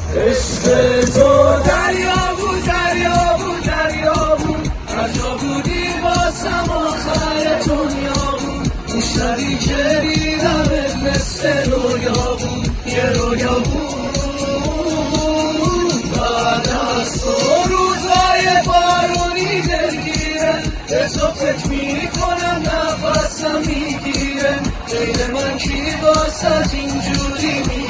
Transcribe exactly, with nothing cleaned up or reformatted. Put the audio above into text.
عشق تو دریا بود دریا بود دریا بود هر جا بودی باسم آخر دنیا بود اون شبی که دیدمت مثل رویا بود یه رویا بود بعد از تو روزای بارونی دلگیره به تو فکر میکنم نفسم میگیره غیر من کی واسه اینجوری میگیره